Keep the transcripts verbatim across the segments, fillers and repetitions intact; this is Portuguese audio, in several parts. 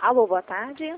Alô, boa tarde.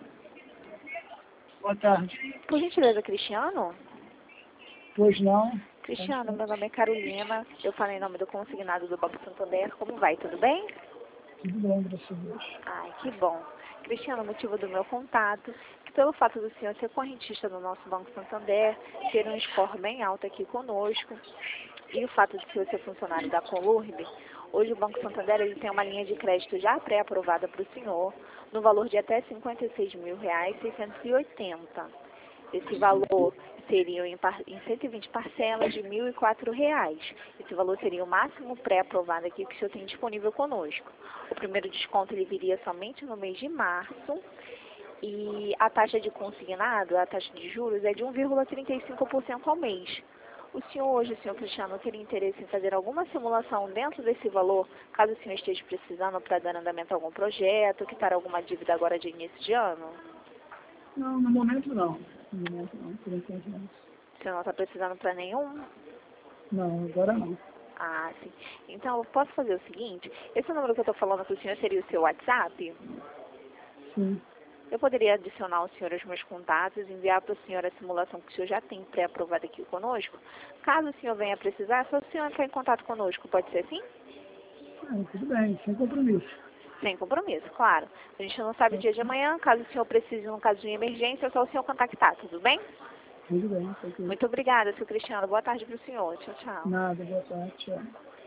Boa tarde. Por gentileza, Cristiano? Pois não. Cristiano, meu nome é Carolina. Eu falei em nome do consignado do Banco Santander. Como vai? Tudo bem? Tudo bem, graças a Deus. Ai, que bom. Cristiano, o motivo do meu contato, que pelo fato do senhor ser correntista do nosso Banco Santander, ter um score bem alto aqui conosco, e o fato de o senhor ser funcionário da Colurb, hoje o Banco Santander ele tem uma linha de crédito já pré-aprovada para o senhor, no valor de até cinquenta e seis mil reais e seiscentos e oitenta. Esse valor seria em, par, em cento e vinte parcelas de mil e quatro reais. Esse valor seria o máximo pré-aprovado aqui que o senhor tem disponível conosco. O primeiro desconto ele viria somente no mês de março. E a taxa de consignado, a taxa de juros, é de um vírgula trinta e cinco por cento ao mês. O senhor hoje, senhor Cristiano, teria interesse em fazer alguma simulação dentro desse valor, caso o senhor esteja precisando para dar andamento a algum projeto, quitar alguma dívida agora de início de ano? Não, no momento não. No momento não, por enquanto não. O senhor não está precisando para nenhum? Não, agora não. Ah, sim. Então, eu posso fazer o seguinte, esse número que eu estou falando com o senhor seria o seu WhatsApp? Sim. Eu poderia adicionar o senhor aos meus contatos e enviar para o senhor a simulação que o senhor já tem pré-aprovada aqui conosco. Caso o senhor venha precisar, é só o senhor entrar em contato conosco, pode ser assim? Ah, tudo bem, sem compromisso. Sem compromisso, claro. A gente não sabe o dia de amanhã, caso o senhor precise, num caso de emergência, é só o senhor contactar, tudo bem? Tudo bem, tranquilo. Muito obrigada, senhor Cristiano. Boa tarde para o senhor. Tchau, tchau. Nada, boa tarde, tchau.